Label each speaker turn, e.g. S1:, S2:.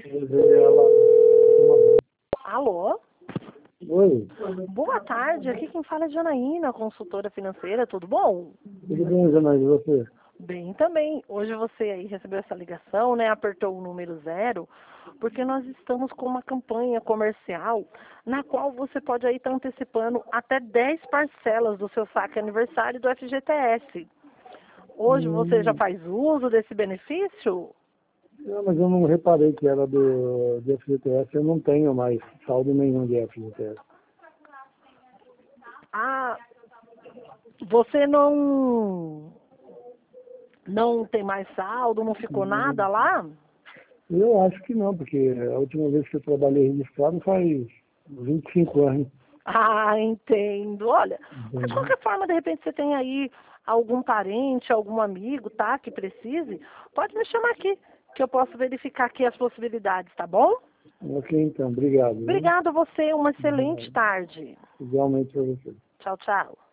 S1: Ela...
S2: Alô?
S1: Oi,
S2: Boa tarde, aqui quem fala é Janaína, consultora financeira, tudo bom?
S1: tudo bem, Janaína, e você?
S2: Bem também. Hoje você aí recebeu essa ligação, né? Apertou o número 0, porque nós estamos com uma campanha comercial na qual você pode aí estar antecipando até 10 parcelas do seu saque aniversário do FGTS. Hoje você já
S1: Hum,
S2: faz uso desse benefício?
S1: não, mas eu não reparei que era do FGTS, eu não tenho mais saldo nenhum de FGTS.
S2: Ah, você não tem mais saldo, não ficou nada
S1: Hum,
S2: lá?
S1: Eu acho que não, porque a última vez que eu trabalhei registrado faz 25 anos.
S2: Ah, entendo. Olha, mas de
S1: Entendeu?
S2: qualquer forma, de repente você tem aí algum parente, algum amigo, tá, que precise, pode me chamar aqui, que eu posso verificar aqui as possibilidades, tá bom?
S1: Ok, então, obrigado, viu?
S2: Obrigada a você, uma excelente
S1: Obrigado.
S2: tarde.
S1: Igualmente para você.
S2: Tchau, tchau.